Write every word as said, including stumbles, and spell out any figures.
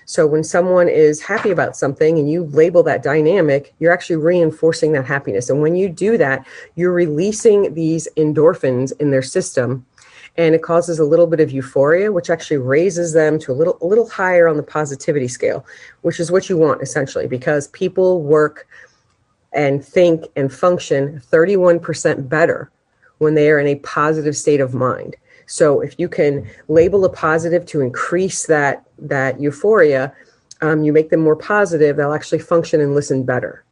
So when someone is happy about something and you label that dynamic, you're actually reinforcing that happiness. And when you do that, you're releasing these endorphins in their system, and it causes a little bit of euphoria, which actually raises them to a little, a little higher on the positivity scale, which is what you want essentially, because people work and think and function thirty-one percent better when they are in a positive state of mind. So if you can label a positive to increase that that euphoria, um, you make them more positive, they'll actually function and listen better.